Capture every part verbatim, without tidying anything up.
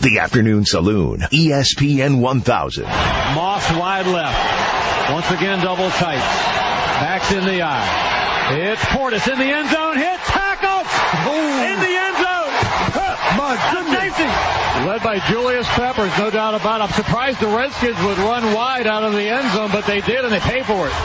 The Afternoon Saloon, E S P N one thousand. Moss wide left. Once again, double tight. Backs in the eye. It's Portis in the end zone. Hit, tackle! Ooh. In the end zone! My goodness! Led by Julius Peppers, no doubt about it. I'm surprised the Redskins would run wide out of the end zone, but they did, and they paid for it.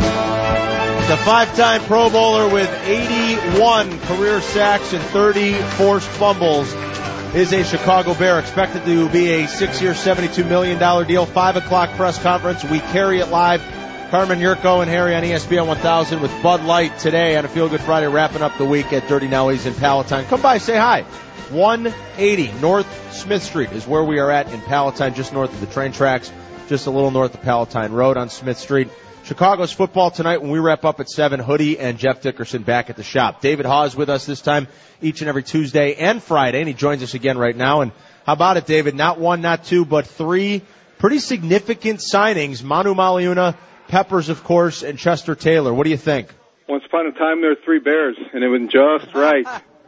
The five-time Pro Bowler with eighty-one career sacks and thirty forced fumbles is a Chicago Bear, expected to be a six-year, seventy-two million dollars deal. Five o'clock press conference. We carry it live. Carmen Yurko and Harry on E S P N one thousand with Bud Light today on a Feel Good Friday, wrapping up the week at Dirty Nelly's in Palatine. Come by, say hi. one eighty North Smith Street is where we are at in Palatine, just north of the train tracks, just a little north of Palatine Road on Smith Street. Chicago's football tonight when we wrap up at seven. Hoodie and Jeff Dickerson back at the shop. David Hawes with us this time each and every Tuesday and Friday, and he joins us again right now. And how about it, David? Not one, not two, but three pretty significant signings. Manu Maliuna, Peppers, of course, and Chester Taylor. What do you think? Once upon a time, there were three Bears, and it was just right.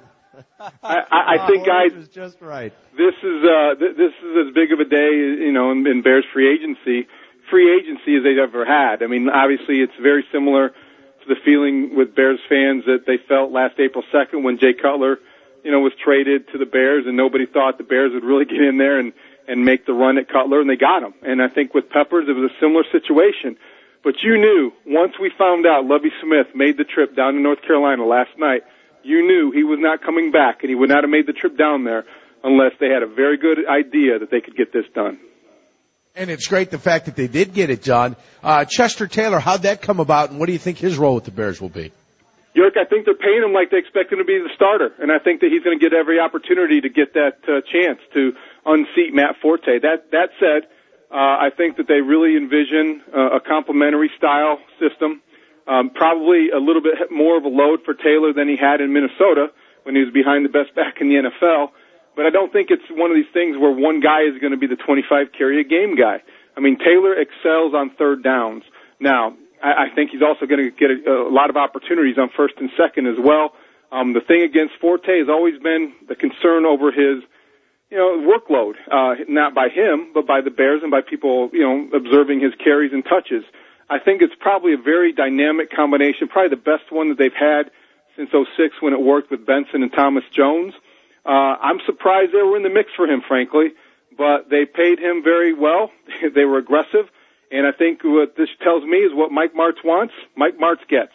I, I, I think, guys, it was just right. This is uh, th- this is as big of a day, you know, in, in Bears free agency. free agency as they've ever had. I mean, obviously it's very similar to the feeling with Bears fans that they felt last April second when Jay Cutler, you know, was traded to the Bears, and nobody thought the Bears would really get in there and, and make the run at Cutler, and they got him. And I think with Peppers, it was a similar situation. But you knew, once we found out Lovie Smith made the trip down to North Carolina last night, you knew he was not coming back, and he would not have made the trip down there unless they had a very good idea that they could get this done. And it's great the fact that they did get it done. Uh, Chester Taylor, how'd that come about, and what do you think his role with the Bears will be? Yerk, I think they're paying him like they expect him to be the starter, and I think that he's going to get every opportunity to get that uh, chance to unseat Matt Forte. That that said, uh, I think that they really envision uh, a complementary style system, um, probably a little bit more of a load for Taylor than he had in Minnesota when he was behind the best back in the N F L. But I don't think it's one of these things where one guy is going to be the twenty-five carry a game guy. I mean, Taylor excels on third downs. Now, I, I think he's also going to get a, a lot of opportunities on first and second as well. Um, the thing against Forte has always been the concern over his, you know, workload, uh, not by him, but by the Bears and by people, you know, observing his carries and touches. I think it's probably a very dynamic combination, probably the best one that they've had since oh six when it worked with Benson and Thomas Jones. Uh, I'm surprised they were in the mix for him, frankly, but they paid him very well. They were aggressive, and I think what this tells me is what Mike Martz wants, Mike Martz gets.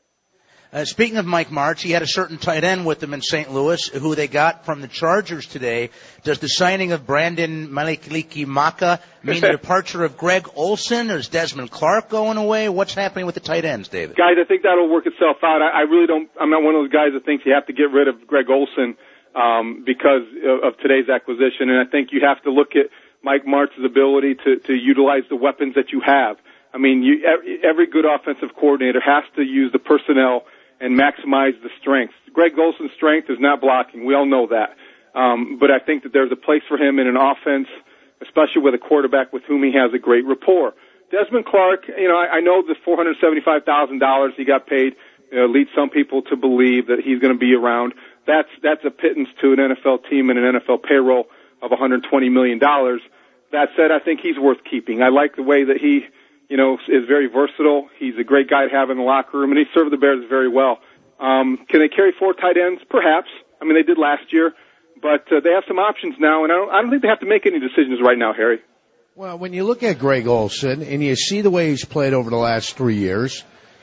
Uh, speaking of Mike Martz, he had a certain tight end with them in Saint Louis who they got from the Chargers today. Does the signing of Brandon Maliki-Maka mean the departure of Greg Olsen, or is Desmond Clark going away? What's happening with the tight ends, David? Guys, I think that'll work itself out. I, I really don't, I'm not one of those guys that thinks you have to get rid of Greg Olsen um, because of, of today's acquisition, and I think you have to look at Mike Martz's ability to, to utilize the weapons that you have. I mean, you, every good offensive coordinator has to use the personnel and maximize the strengths. Greg Olsen's strength is not blocking. We all know that. Um, but I think that there's a place for him in an offense, especially with a quarterback with whom he has a great rapport. Desmond Clark, you know, I, I know the four hundred seventy-five thousand dollars he got paid uh, leads some people to believe that he's going to be around. That's, that's a pittance to an N F L team and an N F L payroll of one hundred twenty million dollars. That said, I think he's worth keeping. I like the way that he, you know, is very versatile. He's a great guy to have in the locker room, and he served the Bears very well. Um, can they carry four tight ends? Perhaps. I mean, they did last year, but uh, they have some options now, and I don't, I don't think they have to make any decisions right now, Harry. Well, when you look at Greg Olsen and you see the way he's played over the last three years,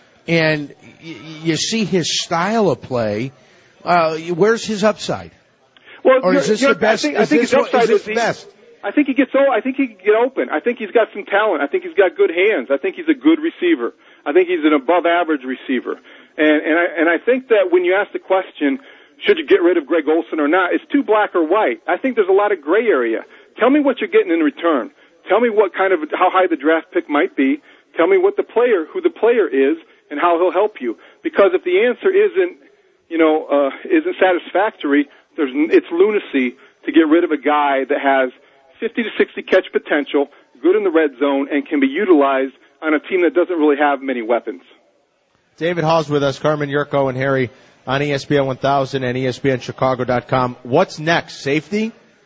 and y- you see his style of play, uh, where's his upside? Well, or is this the best? I think, I think his upside is, this is the he, best? I think he gets. Oh, I think he can get open. I think he's got some talent. I think he's got good hands. I think he's a good receiver. I think he's an above-average receiver. And and I and I think that when you ask the question, should you get rid of Greg Olsen or not, it's too black or white. I think there's a lot of gray area. Tell me what you're getting in return. Tell me what kind of how high the draft pick might be. Tell me what the player, who the player is, and how he'll help you. Because if the answer isn't, you know, uh, isn't satisfactory, there's it's lunacy to get rid of a guy that has fifty to sixty catch potential, good in the red zone, and can be utilized on a team that doesn't really have many weapons. David Hawes with us, Carmen Yurko and Harry on E S P N one thousand and E S P N Chicago dot com. What's next? Safety?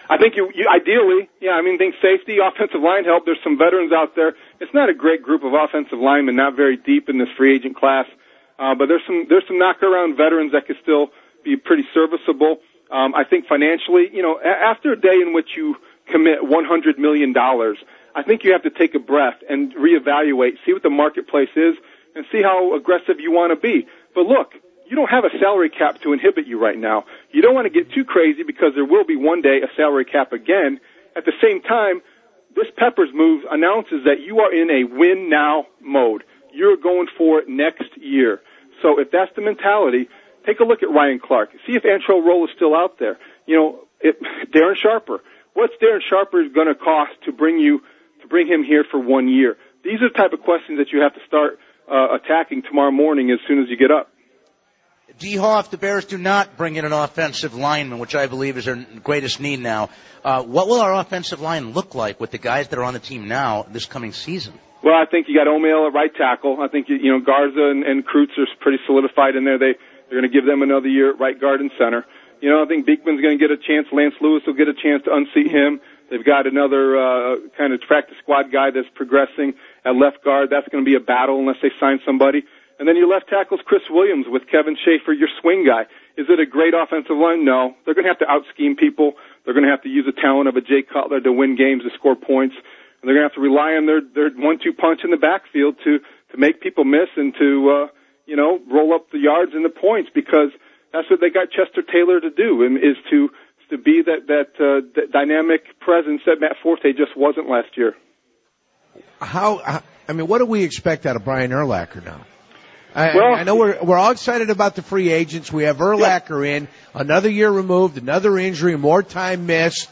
I think you, you ideally, yeah, I mean, think safety, offensive line help. There's some veterans out there. It's not a great group of offensive linemen, not very deep in this free agent class, uh, but there's some there's some knock-around veterans that could still be pretty serviceable. Um, I think financially, you know, a- after a day in which you commit one hundred million dollars, I think you have to take a breath and reevaluate, see what the marketplace is, and see how aggressive you want to be. But look, you don't have a salary cap to inhibit you right now. You don't want to get too crazy because there will be one day a salary cap again. At the same time, this Peppers move announces that you are in a win-now mode. You're going for it next year. So if that's the mentality, take a look at Ryan Clark. See if Antrel Roll is still out there. You know, it, Darren Sharper. What's Darren Sharper going to cost to bring you to bring him here for one year? These are the type of questions that you have to start uh, attacking tomorrow morning as soon as you get up. D-Haw, if the Bears do not bring in an offensive lineman, which I believe is their greatest need now, uh, what will our offensive line look like with the guys that are on the team now this coming season? Well, I think you got O'Male at right tackle. I think, you, you know, Garza and, and Kreutz are pretty solidified in there. They, they're going to give them another year at right guard and center. You know, I think Beekman's going to get a chance. Lance Lewis will get a chance to unseat him. They've got another uh, kind of practice squad guy that's progressing at left guard. That's going to be a battle unless they sign somebody. And then your left tackle's Chris Williams with Kevin Schaefer, your swing guy. Is it a great offensive line? No. They're going to have to out-scheme people. They're going to have to use the talent of a Jay Cutler to win games, to score points. And they're going to have to rely on their, their one two punch in the backfield to, to make people miss and to, uh, you know, roll up the yards and the points, because that's what they got Chester Taylor to do, and is to, to be that, that, uh, that dynamic presence that Matt Forte just wasn't last year. How, I mean, what do we expect out of Brian Urlacher now? I, well, I know we're we're all excited about the free agents. We have Urlacher in, another year removed, another injury, more time missed.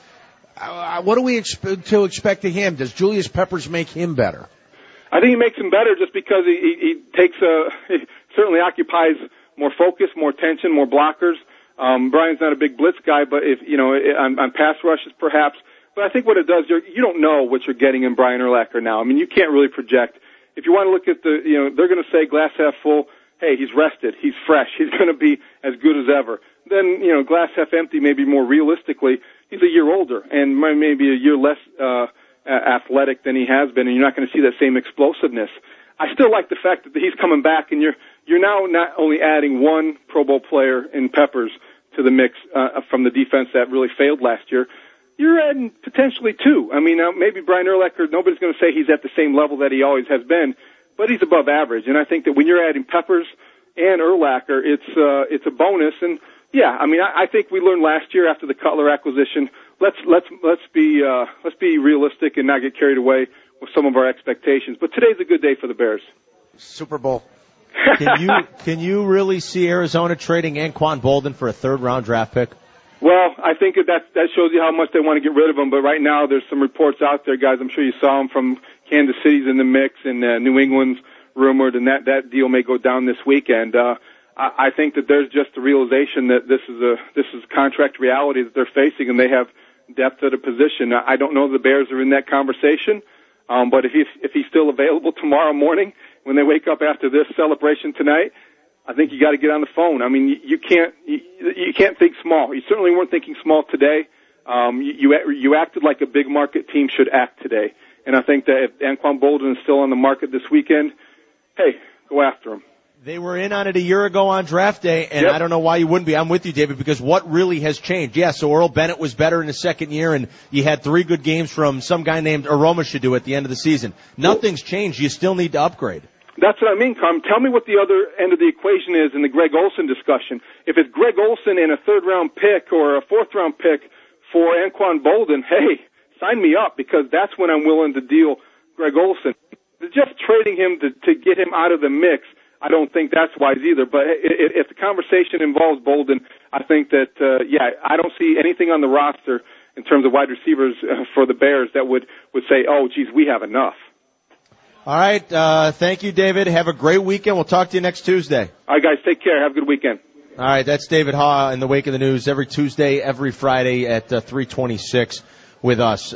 Uh, what do we expect to expect of him? Does Julius Peppers make him better? I think he makes him better just because he, he, he takes a he certainly occupies more focus, more attention, more blockers. Um, Brian's not a big blitz guy, but if you know on, on pass rushes perhaps. But I think what it does, you're, you don't know what you're getting in Brian Urlacher now. I mean, you can't really project. If you want to look at the, you know, they're going to say glass half full. Hey, he's rested. He's fresh. He's going to be as good as ever. Then, you know, glass half empty, maybe more realistically, he's a year older and maybe a year less uh, athletic than he has been, and you're not going to see that same explosiveness. I still like the fact that he's coming back, and you're you're now not only adding one Pro Bowl player in Peppers to the mix uh, from the defense that really failed last year. You're adding potentially two. I mean, uh, maybe Brian Urlacher, nobody's going to say he's at the same level that he always has been, but he's above average. And I think that when you're adding Peppers and Urlacher, it's uh, it's a bonus. And yeah, I mean, I, I think we learned last year after the Cutler acquisition. Let's let's let's be uh, let's be realistic and not get carried away with some of our expectations. But today's a good day for the Bears. Super Bowl. Can you can you really see Arizona trading Anquan Boldin for a third round draft pick? Well, I think that that shows you how much they want to get rid of him. But right now, there's some reports out there, guys. I'm sure you saw them from Kansas City's in the mix, and uh, New England's rumored, and that that deal may go down this weekend. Uh, I, I think that there's just a realization that this is a this is contract reality that they're facing, and they have depth at a position. I don't know if the Bears are in that conversation, um, but if he's if he's still available tomorrow morning when they wake up after this celebration tonight, I think you got to get on the phone. I mean, you, you can't you, you can't think small. You certainly weren't thinking small today. Um, you, you you acted like a big market team should act today, and I think that if Anquan Boldin is still on the market this weekend, hey, go after him. They were in on it a year ago on draft day, and yep. I don't know why you wouldn't be. I'm with you, David, because what really has changed? Yeah, so Earl Bennett was better in his second year, and you had three good games from some guy named Aroma Shadu at the end of the season. Nothing's changed. You still need to upgrade. That's what I mean, Carm. Tell me what the other end of the equation is in the Greg Olsen discussion. If it's Greg Olsen and a third-round pick or a fourth-round pick for Anquan Boldin, hey, sign me up, because that's when I'm willing to deal Greg Olsen. Just trading him to, to get him out of the mix, I don't think that's wise either. But if the conversation involves Boldin, I think that, uh, yeah, I don't see anything on the roster in terms of wide receivers uh, for the Bears that would, would say, oh, geez, we have enough. All right. Uh, thank you, David. Have a great weekend. We'll talk to you next Tuesday. All right, guys. Take care. Have a good weekend. All right. That's David Haw in the Wake of the News every Tuesday, every Friday at uh, three twenty-six with us.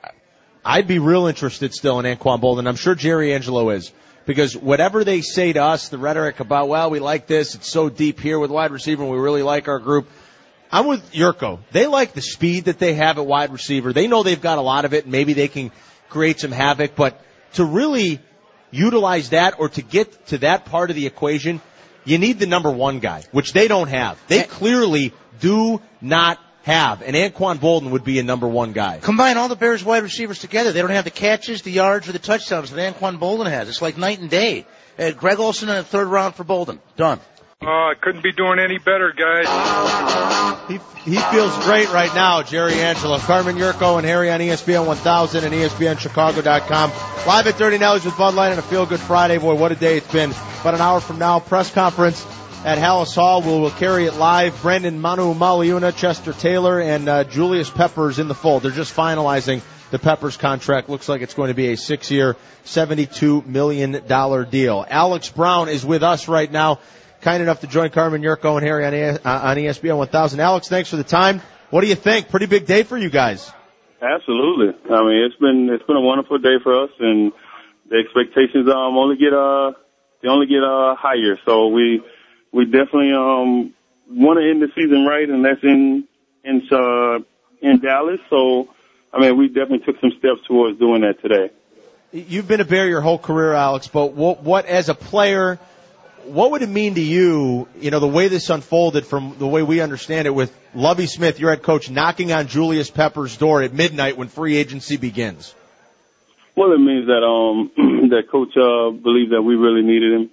I'd be real interested still in Anquan Boldin. I'm sure Jerry Angelo is, because whatever they say to us, the rhetoric about, well, we like this, it's so deep here with wide receiver, and we really like our group. I'm with Yurko. They like the speed that they have at wide receiver. They know they've got a lot of it, and maybe they can create some havoc. But to really utilize that or to get to that part of the equation, you need the number one guy, which they don't have. They clearly do not have. And Anquan Boldin would be a number one guy. Combine all the Bears wide receivers together. They don't have the catches, the yards, or the touchdowns that Anquan Boldin has. It's like night and day. Uh, Greg Olsen in the third round for Boldin. Done. Oh, I couldn't be doing any better, guys. He he feels great right now, Jerry Angelo. Carmen Yurko and Harry on E S P N one thousand and E S P N Chicago dot com. Live at Dirty Nellies with Bud Light on a Feel Good Friday. Boy, what a day it's been. About an hour from now, press conference at Hallis Hall. We'll, we'll carry it live. Brandon Manu Maliuna, Chester Taylor, and uh, Julius Peppers in the fold. They're just finalizing the Peppers contract. Looks like it's going to be a six-year, seventy-two million dollars deal. Alex Brown is with us right now. Kind enough to join Carmen Yurko and Harry on, uh, on E S P N one thousand. Alex, thanks for the time. What do you think? Pretty big day for you guys. Absolutely. I mean, it's been it's been a wonderful day for us, and the expectations um only get uh they only get uh higher. So we we definitely um want to end the season right, and that's in in uh in Dallas. So I mean, we definitely took some steps towards doing that today. You've been a Bear your whole career, Alex, but what, what as a player, what would it mean to you, you know, the way this unfolded from the way we understand it with Lovie Smith, your head coach, knocking on Julius Peppers' door at midnight when free agency begins? Well, it means that um that coach uh believed that we really needed him,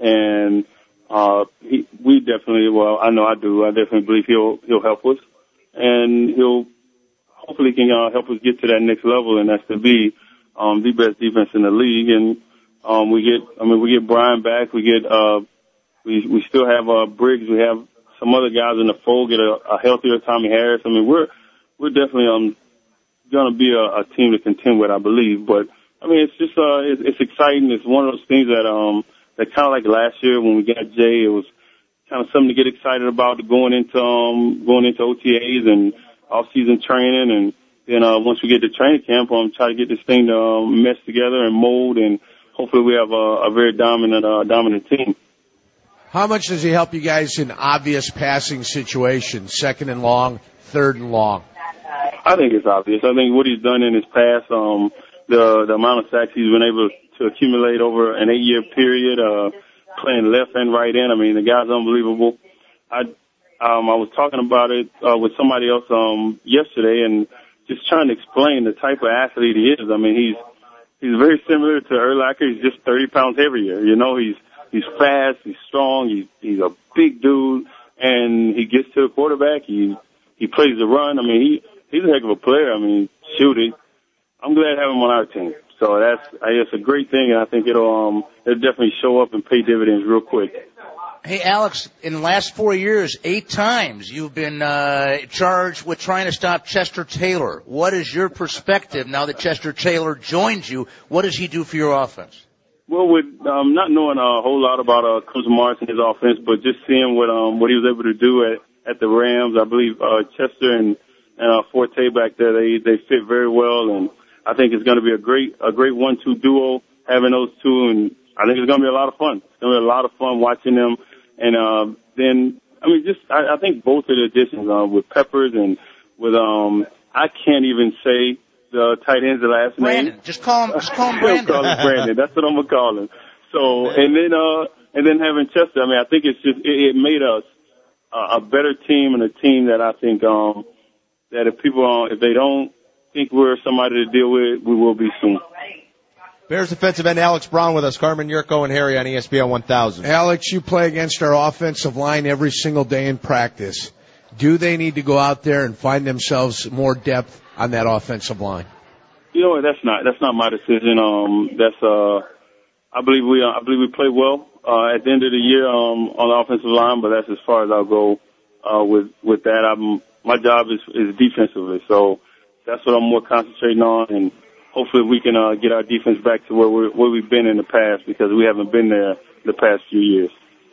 and uh he, we definitely, well, I know I do, I definitely believe he'll he'll help us, and he'll hopefully can uh, help us get to that next level, and that's to be um the best defense in the league. And Um, we get, I mean, we get Brian back. We get, uh, we, we still have, uh, Briggs. We have some other guys in the fold, get a, a healthier Tommy Harris. I mean, we're, we're definitely, um, going to be a, a team to contend with, I believe. But, I mean, it's just, uh, it's, it's exciting. It's one of those things that, um, that kind of like last year when we got Jay, it was kind of something to get excited about going into, um, going into O T As and off-season training. And then, uh, once we get to training camp, um, try to get this thing to, um, mesh together and mold, and hopefully we have a, a very dominant, uh, dominant team. How much does he help you guys in obvious passing situations, second and long, third and long? I think it's obvious. I think what he's done in his past, um, the, the amount of sacks he's been able to accumulate over an eight-year period, uh, playing left and right end. I mean, the guy's unbelievable. I, um, I was talking about it, uh, with somebody else, um, yesterday, and just trying to explain the type of athlete he is. I mean, he's, He's very similar to Urlacher. He's just thirty pounds heavier. You know, he's he's fast, he's strong, he's he's a big dude, and he gets to the quarterback. He he plays the run. I mean, he he's a heck of a player. I mean, shoot it. I'm glad to have him on our team. So that's I, it's a great thing, and I think it'll um it'll definitely show up and pay dividends real quick. Hey, Alex, in the last four years, eight times you've been uh, charged with trying to stop Chester Taylor. What is your perspective now that Chester Taylor joins you? What does he do for your offense? Well, with um, not knowing a whole lot about uh, Coach Morris and his offense, but just seeing what um, what he was able to do at, at the Rams, I believe uh, Chester and, and uh, Forte back there, they they fit very well, and I think it's going to be a great a great one two duo having those two, and I think it's going to be a lot of fun. It's going to be a lot of fun watching them. And, uh, then, I mean, just, I, I think both of the additions, uh, with Peppers and with, um, I can't even say the tight end's the last Brandon. name. Just call him, just call him Brandon. call him Brandon. That's what I'm gonna call him. So, and then, uh, and then having Chester, I mean, I think it's just, it, it made us a, a better team, and a team that I think, um, that if people, uh, if they don't think we're somebody to deal with, we will be soon. Bears defensive end Alex Brown with us, Carmen Yurko and Harry on E S P N one thousand. Alex, you play against our offensive line every single day in practice. Do they need to go out there and find themselves more depth on that offensive line? You know what? That's not that's not my decision. Um, that's uh, I believe we uh, I believe we play well uh, at the end of the year um, on the offensive line, but that's as far as I'll go uh, with with that. I'm my job is is defensively, so that's what I'm more concentrating on, and hopefully we can uh, get our defense back to where, we're, where we've been in the past, because we haven't been there the past few years.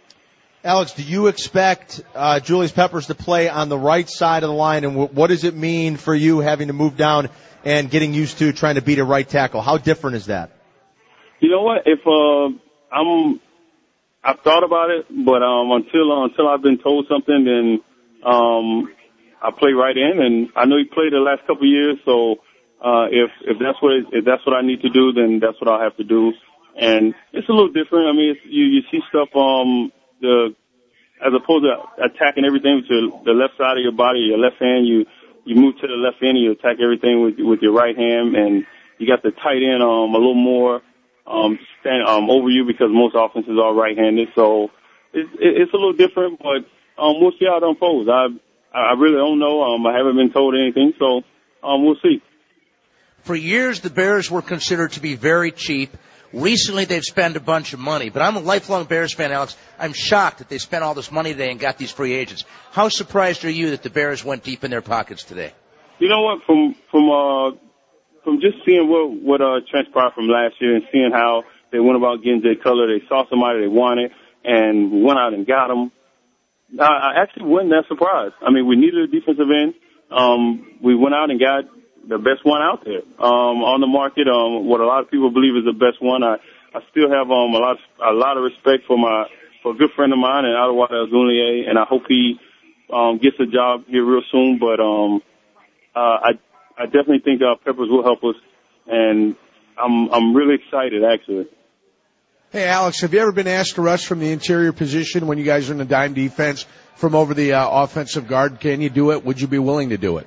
Alex, do you expect uh, Julius Peppers to play on the right side of the line, and w- what does it mean for you having to move down and getting used to trying to beat a right tackle? How different is that? You know what? If uh, I'm, I've thought about it, but um, until uh, until I've been told something, then um, I play right in, and I know he played the last couple of years, so uh, if if that's what it, if that's what I need to do, then that's what I'll have to do. And it's a little different. I mean, it's, you you see stuff um the as opposed to attacking everything with your, the left side of your body, your left hand, you you move to the left end and you attack everything with with your right hand, and you got the tight end um a little more um stand um over you because most offenses are right-handed, so it's it's a little different, but um we'll see how it unfolds. I I really don't know. Um I haven't been told anything, so um we'll see. For years, the Bears were considered to be very cheap. Recently, they've spent a bunch of money. But I'm a lifelong Bears fan, Alex. I'm shocked that they spent all this money today and got these free agents. How surprised are you that the Bears went deep in their pockets today? You know what? From from uh from just seeing what what uh transpired from last year and seeing how they went about getting Jay Cutler, they saw somebody they wanted and went out and got him. I, I actually wasn't that surprised. I mean, we needed a defensive end. Um, we went out and got the best one out there um, on the market. Um, what a lot of people believe is the best one. I, I still have um, a lot a lot of respect for my for a good friend of mine, and Adewale Ogunleye, and I hope he um, gets a job here real soon. But um, uh, I I definitely think uh, Peppers will help us, and I'm I'm really excited actually. Hey, Alex, have you ever been asked to rush from the interior position when you guys are in the dime defense from over the uh, offensive guard? Can you do it? Would you be willing to do it?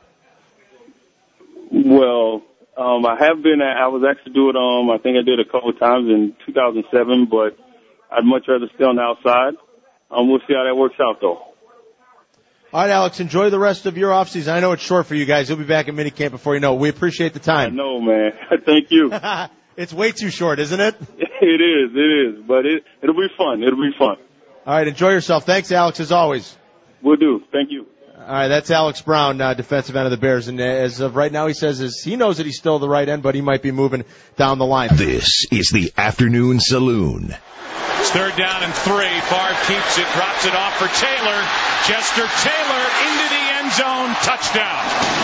Well, um, I have been. I was asked to do it. Um, I think I did a couple of times in two thousand seven, but I'd much rather stay on the outside. Um, we'll see how that works out, though. All right, Alex, enjoy the rest of your offseason. I know it's short for you guys. You'll be back in minicamp before you know it. We appreciate the time. I know, man. Thank you. It's way too short, isn't it? It is. It is. But it, it'll be fun. It'll be fun. All right, enjoy yourself. Thanks, Alex, as always. Will do. Thank you. All right, that's Alex Brown, uh, defensive end of the Bears. And as of right now, he says is he knows that he's still the right end, but he might be moving down the line. This is the Afternoon Saloon. It's third down and three. Favre keeps it, drops it off for Taylor. Chester Taylor into the end zone. Touchdown.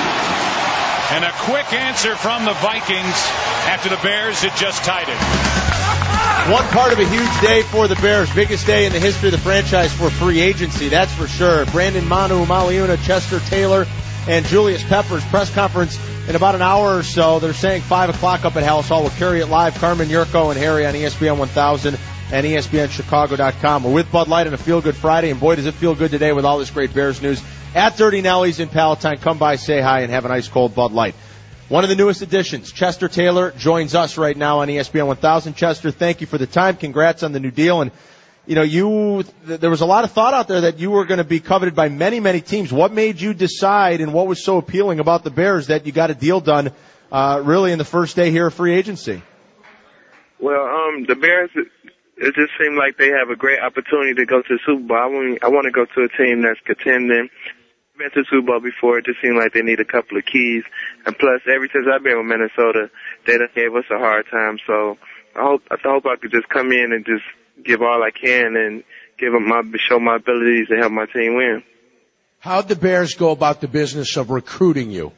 And a quick answer from the Vikings after the Bears had just tied it. One part of a huge day for the Bears, biggest day in the history of the franchise for free agency, that's for sure. Brandon Manu, Maliuna, Chester Taylor, and Julius Peppers. Press conference in about an hour or so. They're saying five o'clock up at House Hall. We'll carry it live. Carmen Yurko and Harry on E S P N one thousand and E S P N Chicago dot com. We're with Bud Light on a Feel Good Friday, and boy, does it feel good today with all this great Bears news. At Dirty Nelly's in Palatine, come by, say hi, and have an ice cold Bud Light. One of the newest additions, Chester Taylor, joins us right now on E S P N one thousand. Chester, thank you for the time. Congrats on the new deal. And, you know, you, th- there was a lot of thought out there that you were going to be coveted by many, many teams. What made you decide and what was so appealing about the Bears that you got a deal done, uh, really in the first day here of free agency? Well, um, the Bears, it, it just seemed like they have a great opportunity to go to the Super Bowl. I want, I want to go to a team that's contending. Been to the Super Bowl before. It just seemed like they need a couple of keys. And plus, ever since I've been with Minnesota, they done gave us a hard time. So I hope I hope I could just come in and just give all I can and give them my show my abilities and help my team win. How'd the Bears go about the business of recruiting you?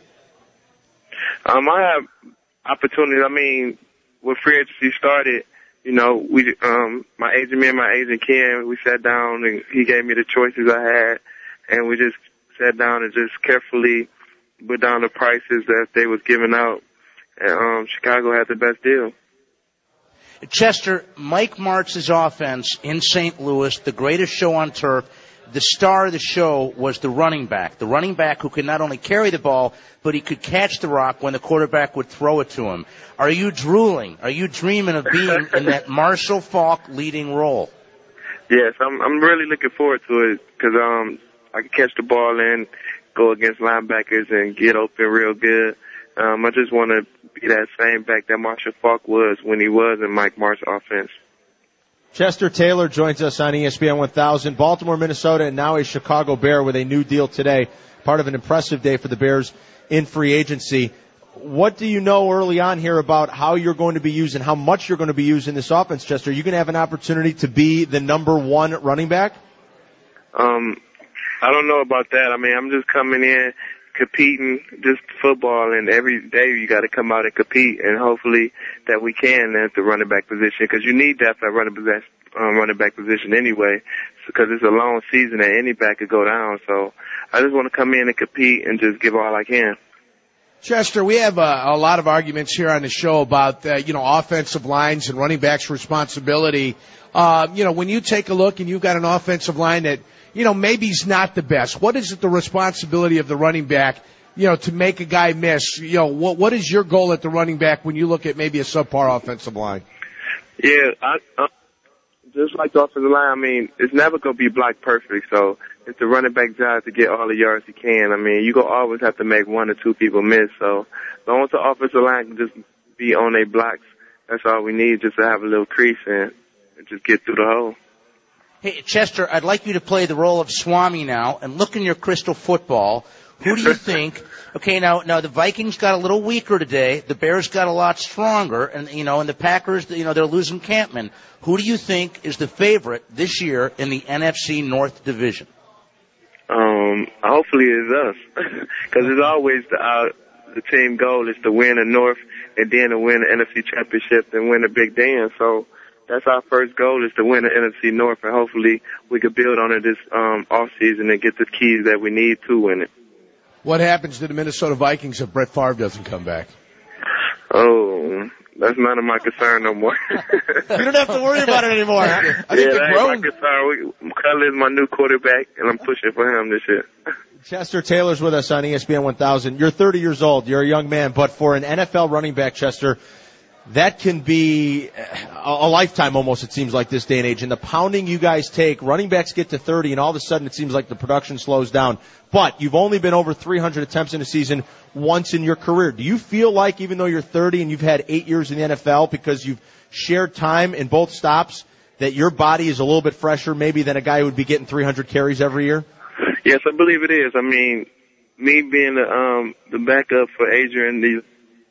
Um, I have opportunities. I mean, when free agency started, you know, we um my agent, me and my agent Ken, we sat down and he gave me the choices I had, and we just sat down and just carefully put down the prices that they was giving out, and um, Chicago had the best deal. Chester, Mike Martz's offense in Saint Louis, the greatest show on turf, the star of the show was the running back, the running back who could not only carry the ball, but he could catch the rock when the quarterback would throw it to him. Are you drooling? Are you dreaming of being in that Marshall Faulk leading role? Yes, I'm I'm really looking forward to it because um, I can catch the ball and go against linebackers and get open real good. Um, I just want to be that same back that Marshall Faulk was when he was in Mike Martz's offense. Chester Taylor joins us on E S P N one thousand. Baltimore, Minnesota, and now a Chicago Bear with a new deal today. Part of an impressive day for the Bears in free agency. What do you know early on here about how you're going to be used and how much you're going to be used in this offense, Chester? Are you going to have an opportunity to be the number one running back? Um, I don't know about that. I mean, I'm just coming in, competing, just football, and every day you got to come out and compete, and hopefully that we can at the running back position because you need depth at running um, running back position anyway, because it's a long season and any back could go down. So I just want to come in and compete and just give all I can. Chester, we have a, a lot of arguments here on the show about, uh, you know, offensive lines and running backs' responsibility. Uh, you know, when you take a look and you've got an offensive line that, you know, maybe he's not the best, what is it the responsibility of the running back, you know, to make a guy miss? You know, what, what is your goal at the running back when you look at maybe a subpar offensive line? Yeah, I, uh, just like the offensive line, I mean, it's never going to be block perfect, so it's the running back job to get all the yards he can. I mean, you're going to always have to make one or two people miss, so as long as the offensive line can just be on their blocks, that's all we need, just to have a little crease and, and just get through the hole. Hey, Chester, I'd like you to play the role of Swami now and look in your crystal football. Who do you think? Okay, now, now the Vikings got a little weaker today. The Bears got a lot stronger, and you know, and the Packers, you know, they're losing Campman. Who do you think is the favorite this year in the N F C North Division? Um, hopefully it's us, because it's always the uh, the team goal is to win the North and then to win the N F C Championship and win the Big Dance. So that's our first goal, is to win the N F C North, and hopefully we could build on it this um, off season and get the keys that we need to win it. What happens to the Minnesota Vikings if Brett Favre doesn't come back? Oh, that's none of my concern no more. You don't have to worry about it anymore. I yeah, think that ain't my concern. Cutler is my new quarterback, and I'm pushing for him this year. Chester Taylor's with us on E S P N one thousand. You're thirty years old. You're a young man, but for an N F L running back, Chester, that can be a, a lifetime almost, it seems like, this day and age. And the pounding you guys take, running backs get to thirty, and all of a sudden it seems like the production slows down. But you've only been over three hundred attempts in a season once in your career. Do you feel like, even though you're thirty and you've had eight years in the N F L because you've shared time in both stops, that your body is a little bit fresher maybe than a guy who would be getting three hundred carries every year? Yes, I believe it is. I mean, me being the, um, the backup for Adrian, the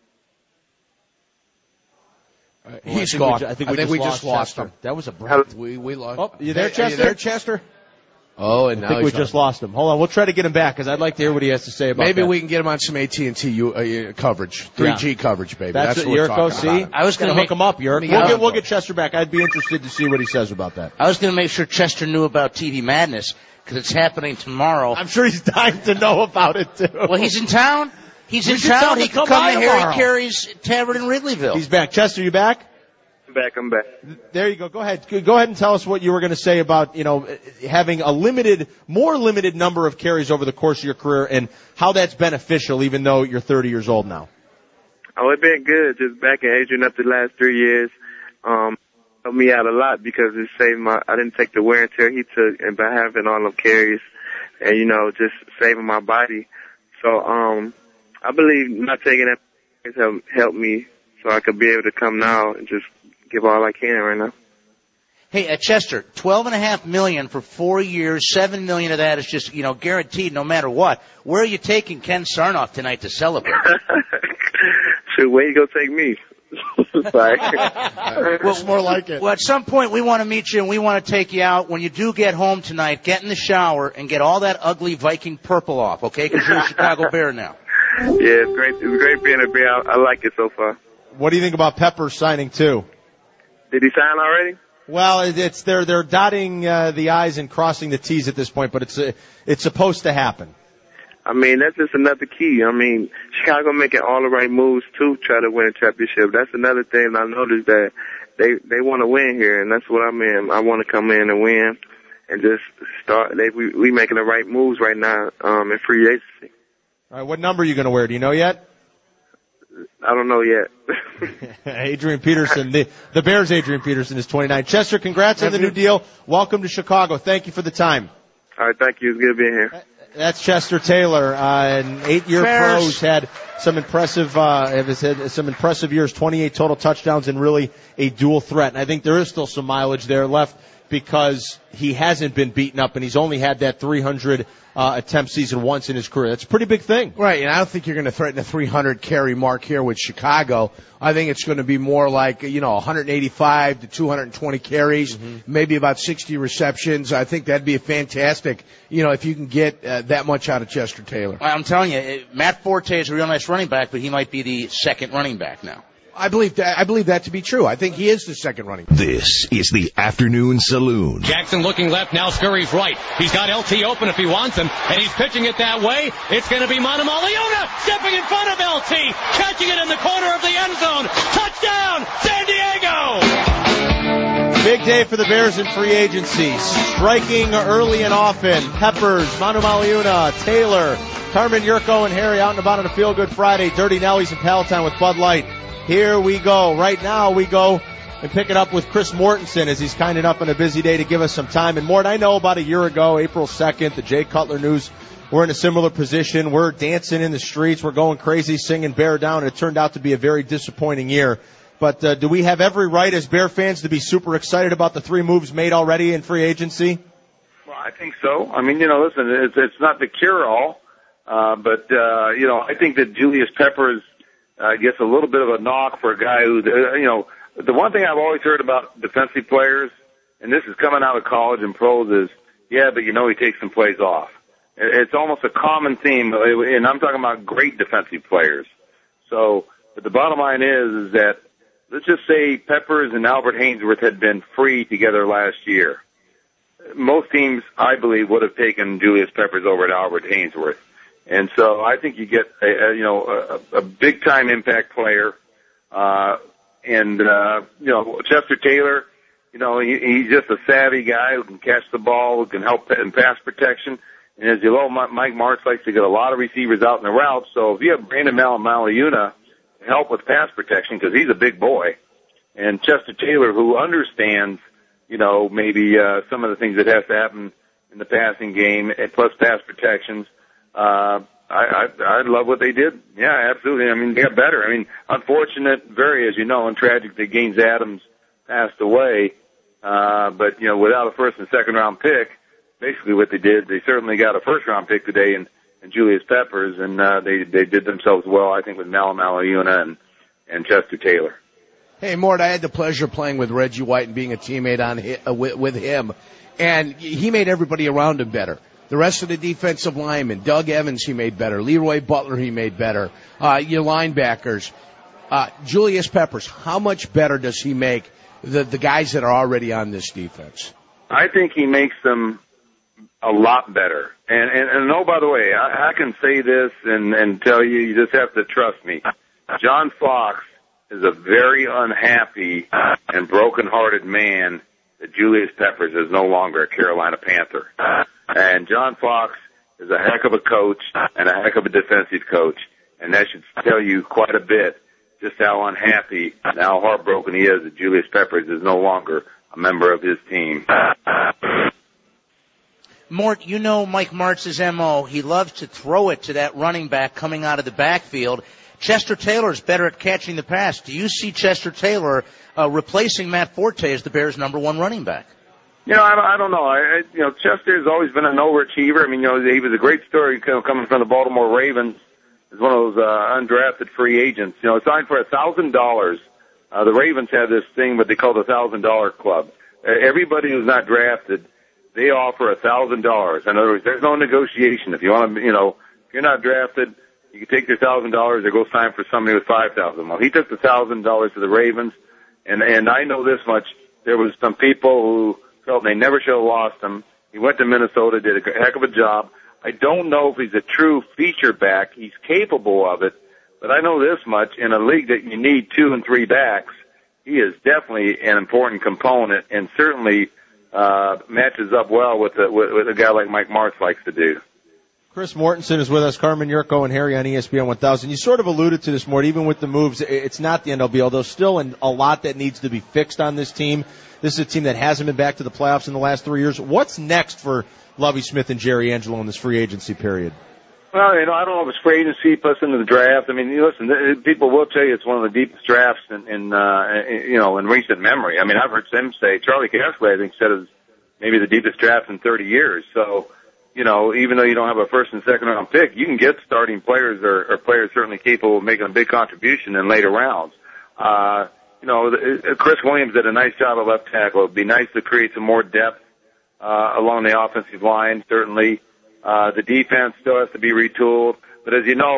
Uh, he's gone. I think we, I think we just, lost, just lost him. him. That was a breath. We we lost. Oh, you there, hey, Chester? You there, Chester? Oh, and I now think we he's just on. lost him. Hold on, we'll try to get him back because I'd like to hear what he has to say about Maybe that. we can get him on some A T and T uh, coverage, three G yeah. coverage, baby. That's, That's what we're talking see? about. I was going to hook him up, Yerk. We'll get, we'll get Chester back. I'd be interested to see what he says about that. I was going to make sure Chester knew about T V Madness because it's happening tomorrow. I'm sure he's dying to know about it too. Well, he's in town. He's we in town. He can can come to to Harry Carey's Tavern in Wrigleyville. He's back. Chester, you back? I'm back. I'm back. There you go. Go ahead. Go ahead and tell us what you were going to say about, you know, having a limited, more limited number of carries over the course of your career and how that's beneficial, even though you're thirty years old now. Oh, it's been good. Just backing Adrian up the last three years, um, helped me out a lot because it saved my. I didn't take the wear and tear he took, and by having all of carries, and you know, just saving my body. So, um, I believe not taking that has helped me, so I could be able to come now and just give all I can right now. Hey, uh, Chester, twelve and a half million for four years. Seven million of that is just, you know, guaranteed no matter what. Where are you taking Ken Sarnoff tonight to celebrate? Shoot, where you gonna take me? Sorry. Well, it's more like it. Well, at some point we want to meet you and we want to take you out. When you do get home tonight, get in the shower and get all that ugly Viking purple off, okay? Because you're a Chicago Bear now. Yeah, it's great. It's great being a Bear. I, I like it so far. What do you think about Pepper signing too? Did he sign already? Well, it's they're they're dotting uh, the I's and crossing the T's at this point, but it's uh, it's supposed to happen. I mean, that's just another key. I mean, Chicago making all the right moves to try to win a championship. That's another thing I noticed, that they they want to win here, and that's what I'm in. I want to come in and win and just start. They we, we making the right moves right now um, in free agency. All right, what number are you going to wear? Do you know yet? I don't know yet. Adrian Peterson, the, the Bears' Adrian Peterson is twenty-nine. Chester, congrats on the new deal. Welcome to Chicago. Thank you for the time. All right, thank you. It's good being here. That's Chester Taylor, uh, an eight-year pro who's had some impressive, uh, has had some impressive years, twenty-eight total touchdowns, and really a dual threat. And I think there is still some mileage there left because he hasn't been beaten up, and he's only had that three hundred uh, attempt season once in his career. That's a pretty big thing. Right, and I don't think you're going to threaten a three hundred carry mark here with Chicago. I think it's going to be more like, you know, one eighty-five to two twenty carries, mm-hmm. maybe about sixty receptions. I think that'd be a fantastic, you know, if you can get uh, that much out of Chester Taylor. I'm telling you, Matt Forte is a real nice running back, but he might be the second running back now. I believe that, I believe that to be true. I think he is the second running back. This is the Afternoon Saloon. Jackson looking left, now scurries right. He's got L T open if he wants him, and he's pitching it that way. It's going to be Manamaleona stepping in front of L T, catching it in the corner of the end zone. Touchdown, San Diego! Big day for the Bears in free agency. Striking early and often. Peppers, Manamaleona, Taylor, Carmen Yurko, and Harry out and about on a Feel Good Friday. Dirty Nellies and Palatine with Bud Light. Here we go. Right now we go and pick it up with Chris Mortensen as he's kind enough on a busy day to give us some time. And Mort, I know about a year ago, April second, the Jay Cutler News, we're in a similar position. We're dancing in the streets. We're going crazy, singing Bear Down. And it turned out to be a very disappointing year. But uh, do we have every right as Bear fans to be super excited about the three moves made already in free agency? Well, I think so. I mean, you know, listen, it's, it's not the cure-all. Uh, but, uh, you know, I think that Julius Peppers uh, gets a little bit of a knock for a guy who, uh, you know, the one thing I've always heard about defensive players, and this is coming out of college and pros, is, yeah, but you know he takes some plays off. It's almost a common theme, and I'm talking about great defensive players. So, but the bottom line is, is that let's just say Peppers and Albert Haynesworth had been free together last year. Most teams, I believe, would have taken Julius Peppers over to Albert Haynesworth. And so I think you get a, a you know a, a big time impact player, uh, and uh, you know Chester Taylor, you know he, he's just a savvy guy who can catch the ball, who can help in pass protection. And as you know, Mike Martz likes to get a lot of receivers out in the route. So if you have Brandon Manamaleona to help with pass protection, because he's a big boy, and Chester Taylor, who understands, you know, maybe uh, some of the things that has to happen in the passing game, and plus pass protections. Uh, I, I, I love what they did. Yeah, absolutely. I mean, they got better. I mean, unfortunate, very, as you know, and tragic that Gaines Adams passed away. Uh, but, you know, without a first and second round pick, basically what they did, they certainly got a first round pick today in, in Julius Peppers, and, uh, they, they did themselves well, I think, with Manamaleona and, and Chester Taylor. Hey, Mort, I had the pleasure of playing with Reggie White and being a teammate on hi, uh, with, with him, and he made everybody around him better. The rest of the defensive linemen, Doug Evans, he made better. Leroy Butler, he made better. Uh, your linebackers. Uh, Julius Peppers, how much better does he make the, the guys that are already on this defense? I think he makes them a lot better. And, and, and oh, by the way, I, I can say this and, and tell you, you just have to trust me. John Fox is a very unhappy and broken-hearted man that Julius Peppers is no longer a Carolina Panther. And John Fox is a heck of a coach and a heck of a defensive coach, and that should tell you quite a bit just how unhappy and how heartbroken he is that Julius Peppers is no longer a member of his team. Mort, you know Mike Martz's M O. He loves to throw it to that running back coming out of the backfield. Chester Taylor is better at catching the pass. Do you see Chester Taylor uh, replacing Matt Forte as the Bears' number one running back? You know, I don't, I don't know. I, I, you know, Chester has always been an overachiever. I mean, you know, he was a great story coming from the Baltimore Ravens as one of those uh, undrafted free agents. You know, signed for a thousand dollars. Uh, the Ravens have this thing, what they call the thousand dollar club. Uh, everybody who's not drafted, they offer a thousand dollars. In other words, there's no negotiation. If you want to, you know, if you're not drafted, you can take your thousand dollars or go sign for somebody with five thousand. Well, he took the thousand dollars to the Ravens, and and I know this much: there was some people who felt they never should have lost him. He went to Minnesota, did a heck of a job. I don't know if he's a true feature back. He's capable of it, but I know this much: in a league that you need two and three backs, he is definitely an important component, and certainly uh, matches up well with, the, with, with a guy like Mike Martz likes to do. Chris Mortensen is with us, Carmen Yurko and Harry on E S P N one thousand. You sort of alluded to this, Mort, even with the moves, it's not the end all be all. There's still a lot that needs to be fixed on this team. This is a team that hasn't been back to the playoffs in the last three years. What's next for Lovie Smith and Jerry Angelo in this free agency period? Well, you know, I don't know if it's free agency plus into the draft. I mean, you listen, people will tell you it's one of the deepest drafts in, in uh, you know, in recent memory. I mean, I've heard them say, Charlie Casserly, I think, said it's maybe the deepest draft in thirty years. So, you know, even though you don't have a first and second round pick, you can get starting players or, or players certainly capable of making a big contribution in later rounds. Uh, you know, Chris Williams did a nice job at left tackle. It'd be nice to create some more depth, uh, along the offensive line, certainly. Uh, the defense still has to be retooled. But as you know,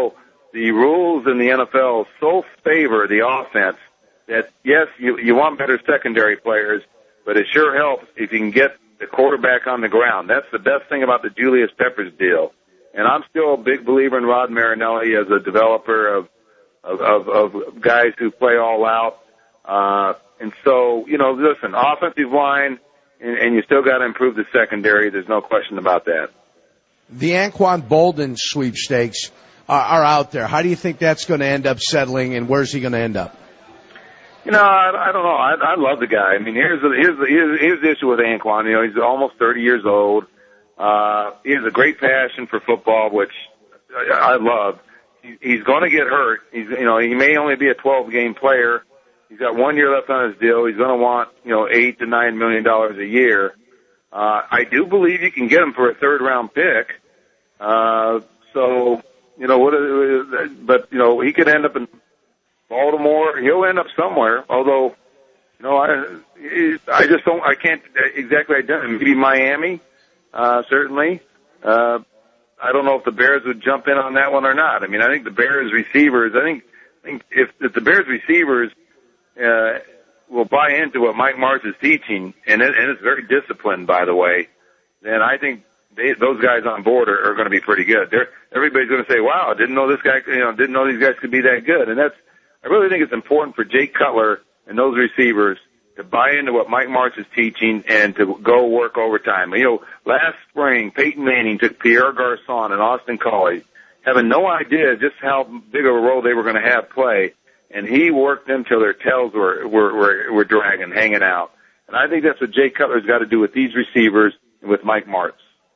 the rules in the N F L so favor the offense that, yes, you, you want better secondary players, but it sure helps if you can get the quarterback on the ground. That's the best thing about the Julius Peppers deal. And I'm still a big believer in Rod Marinelli as a developer of, of, of, of guys who play all out. Uh, and so, you know, listen, offensive line, and, and you still got to improve the secondary. There's no question about that. The Anquan Bolden sweepstakes are, are out there. How do you think that's going to end up settling, and where's he going to end up? You know, I, I don't know. I, I love the guy. I mean, here's the, here's the, here's, here's the issue with Anquan. You know, he's almost thirty years old. Uh, he has a great passion for football, which I, I love. He, he's going to get hurt. He's, you know, he may only be a twelve game player. He's got one year left on his deal. He's going to want, you know, eight to nine million dollars a year. Uh, I do believe you can get him for a third round pick. Uh, so, you know, what, but, you know, he could end up in Baltimore. He'll end up somewhere. Although, you know, I, I just don't, I can't exactly identify. Maybe Miami, uh, certainly. Uh, I don't know if the Bears would jump in on that one or not. I mean, I think the Bears receivers, I think, I think if, if the Bears receivers, uh, will buy into what Mike Martz is teaching, and, it, and it's very disciplined, by the way, then I think they, those guys on board are, are going to be pretty good. They're, everybody's going to say, wow, didn't know this guy, you know, didn't know these guys could be that good. And that's, I really think it's important for Jake Cutler and those receivers to buy into what Mike Martz is teaching and to go work overtime. You know, last spring, Peyton Manning took Pierre Garçon and Austin Collie, having no idea just how big of a role they were going to have play, and he worked them till their tails were, were, were, were dragging, hanging out. And I think that's what Jake Cutler's got to do with these receivers and with Mike Martz.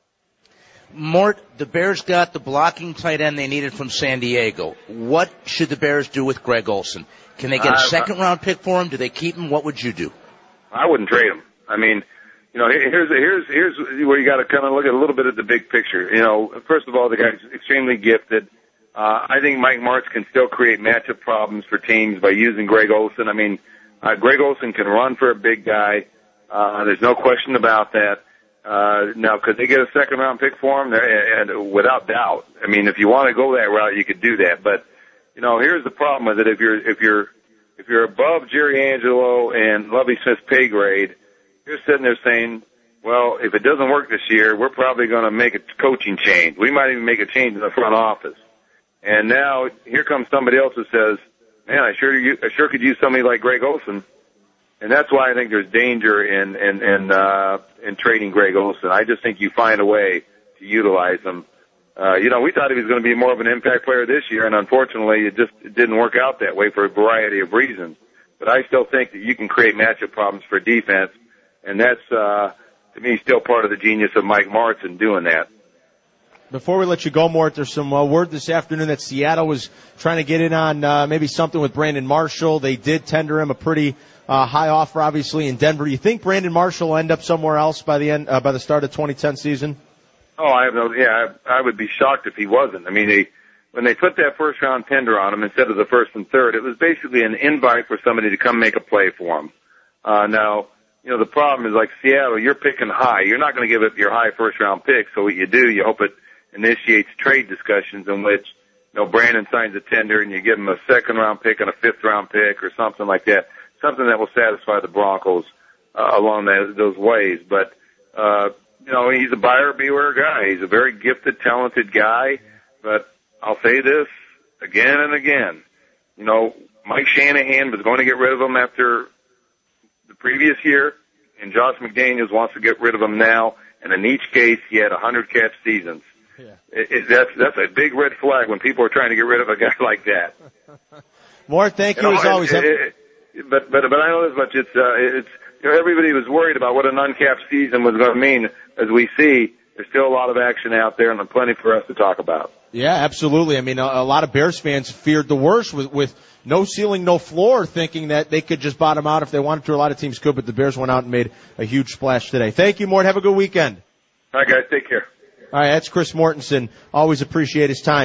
Mort, the Bears got the blocking tight end they needed from San Diego. What should the Bears do with Greg Olsen? Can they get a second-round pick for him? Do they keep him? What would you do? I wouldn't trade him. I mean, you know, here's here's here's where you got to kind of look at a little bit at the big picture. You know, first of all, the guy's extremely gifted. Uh, I think Mike Martz can still create matchup problems for teams by using Greg Olsen. I mean, uh, Greg Olsen can run for a big guy. Uh, there's no question about that. Uh, now, could they get a second round pick for him? And, and without doubt. I mean, if you want to go that route, you could do that. But, you know, here's the problem with it. If you're, if you're, if you're above Jerry Angelo and Lovie Smith's pay grade, you're sitting there saying, well, if it doesn't work this year, we're probably going to make a coaching change. We might even make a change in the front office. And now here comes somebody else who says, man, I sure, I sure could use somebody like Greg Olsen. And that's why I think there's danger in, in, in, uh, in trading Greg Olsen. I just think you find a way to utilize him. Uh, you know, we thought he was going to be more of an impact player this year, and unfortunately it just it didn't work out that way for a variety of reasons. But I still think that you can create matchup problems for defense, and that's, uh, to me, still part of the genius of Mike Martz in doing that. Before we let you go, Mort, there's some uh, word this afternoon that Seattle was trying to get in on uh, maybe something with Brandon Marshall. They did tender him a pretty uh, high offer, obviously, in Denver. Do you think Brandon Marshall will end up somewhere else by the end, uh, by the start of twenty ten season? Oh, I have no. Yeah, I, I would be shocked if he wasn't. I mean, they, when they put that first round tender on him instead of the first and third, it was basically an invite for somebody to come make a play for him. Uh, now, you know, the problem is like Seattle, you're picking high. You're not going to give up your high first round pick. So what you do, you hope it initiates trade discussions in which, you know, Brandon signs a tender and you give him a second round pick and a fifth round pick or something like that. Something that will satisfy the Broncos, uh, along that, those ways. But, uh, you know, he's a buyer beware guy. He's a very gifted, talented guy. But I'll say this again and again. You know, Mike Shanahan was going to get rid of him after the previous year, and Josh McDaniels wants to get rid of him now. And in each case, he had one hundred catch seasons. Yeah. It, it, that's that's a big red flag when people are trying to get rid of a guy like that. Mort, thank you, you know, as always. It, it, it, but but but I know this much. It's uh, it's you know, everybody was worried about what an uncapped season was going to mean. As we see, there's still a lot of action out there, and plenty for us to talk about. Yeah, absolutely. I mean, a, a lot of Bears fans feared the worst with with no ceiling, no floor, thinking that they could just bottom out if they wanted to. A lot of teams could, but the Bears went out and made a huge splash today. Thank you, Mort. Have a good weekend. All right, guys. Take care. All right, that's Chris Mortensen. Always appreciate his time.